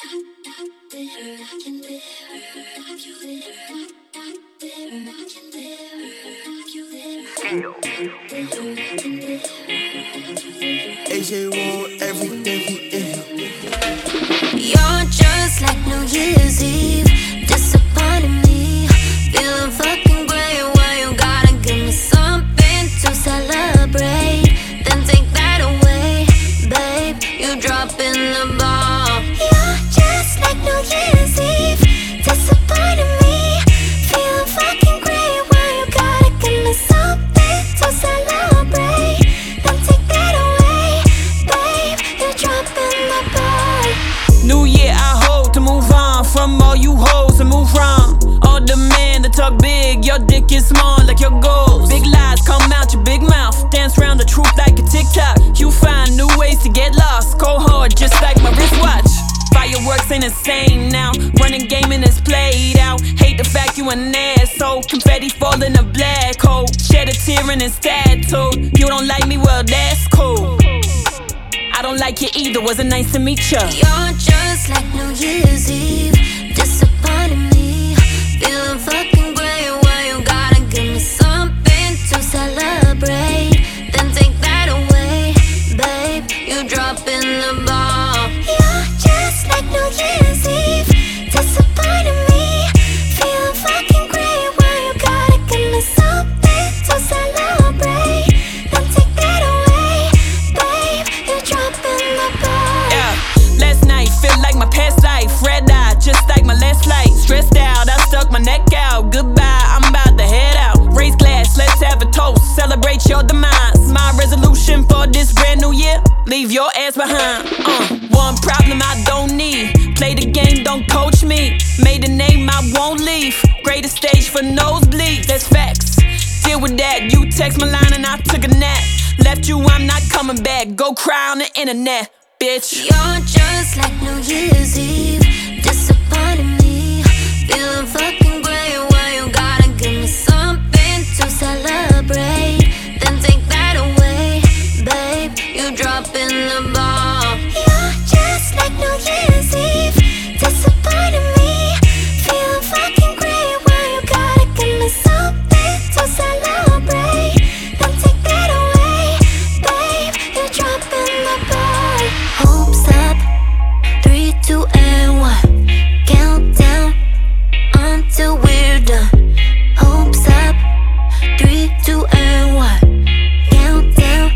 AJ want everything he is. You're just like New Year's Eve, disappointing me. Feeling fucking great, why you gotta give me something to celebrate? Then take that away, babe, you dropping the ball. You're just like New Year's Eve, disappointing me. Feeling fucking great, why you gotta give me something to celebrate? Then take that away, babe, you dropping the ball. New year, I hope to move on from all you hoes and move wrong. All the men that talk big, your dick is small like your goals. Big lies come out your big mouth, dance around the truth like a TikTok. You find new ways to get lost, cold hard just like my wristwatch. Fireworks ain't the same now, running game and it's played out. Hate the fact you an asshole, confetti fall in a black hole. Shed a tear and it's tattooed. You don't like me, well that's cool. I don't like you either, wasn't nice to meet ya. You're just like New Year's Eve, disappointing me. Feeling fucking great, why you gotta give me something to celebrate? Then take that away, babe, you dropping the ball. You're just like New Year's Eve, disappointing me. Feeling fucking great, why you gotta give me something to celebrate? Then take that away, babe, you dropping the ball. Yeah, last night feel like my past life. Red eye, just like my last flight. Stressed out, I stuck my neck out. Goodbye, I'm about to head out. Raise glass, let's have a toast. Celebrate your demise. My resolution for this brand new year: leave your ass behind. One problem I don't need. Play the game, don't coach me. Made a name, I won't leave. Greatest stage for nosebleeds, that's facts. Deal with that, you text my line and I took a nap. Left you, I'm not coming back. Go cry on the internet, bitch. You're just like New Year's Eve, disappointing me. Feeling fucking great, why you gotta give me something to celebrate? Then take that away, babe, you dropping the ball. You're just like New Year's Eve, disappointing me. Feeling fucking great, why you gotta give me something to celebrate? Then take that away, babe, you dropping the ball. Hopes up, 3, 2, and 1. Countdown until we're done. Hopes up, 3, 2, and 1. Countdown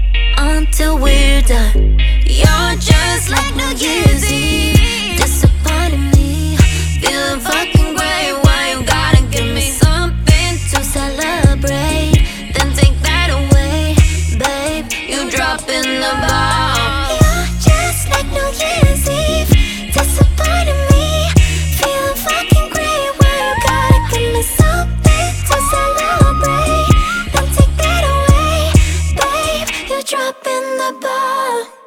until we're done. You're just like New Year's Eve, disappointing me. Feeling fucking great, why you gotta give me something to celebrate? Then take that away, babe, you dropping the ball. You're just like New Year's Eve, disappointing me. Feeling fucking great, why you gotta give me something to celebrate? Then take that away, babe, you dropping the ball.